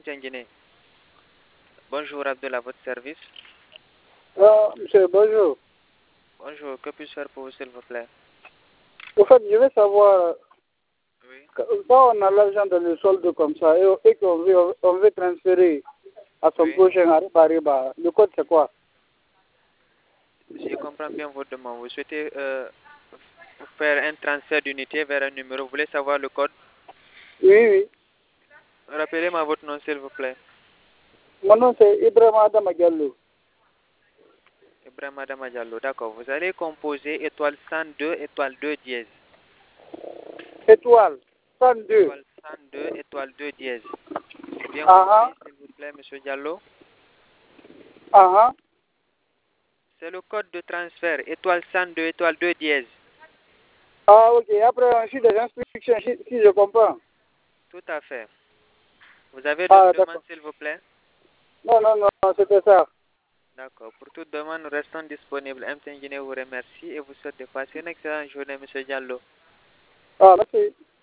Guinée. Bonjour Abdullah, votre service. Monsieur, bonjour. Bonjour, que puis-je faire pour vous, s'il vous plaît? En fait, je veux savoir, Oui. quand on a l'argent dans le solde comme ça et qu'on veut transférer à son Oui. prochain Ariba, le code c'est quoi? Si je comprends bien votre demande, vous souhaitez faire un transfert d'unité vers un numéro. Vous voulez savoir le code? Oui. Rappelez-moi votre nom, s'il vous plaît. Mon nom c'est Ibrahim Adam Diallo. Ibrahim Adama Diallo, d'accord. Vous allez composer étoile 102, étoile 2 dièse. Étoile 102. Étoile 102, étoile 2 dièse. J'ai bien compris, s'il vous plaît, monsieur Diallo. C'est le code de transfert, étoile 102, étoile 2 dièse. Ah, ok. Après, ensuite des instructions, si je comprends. Tout à fait. Vous avez d'autres demandes, s'il vous plaît? Non, c'était ça. D'accord. Pour toute demande, nous restons disponibles. MTN Guinée vous remercie et vous souhaite de passer une excellente journée, monsieur Diallo. Merci.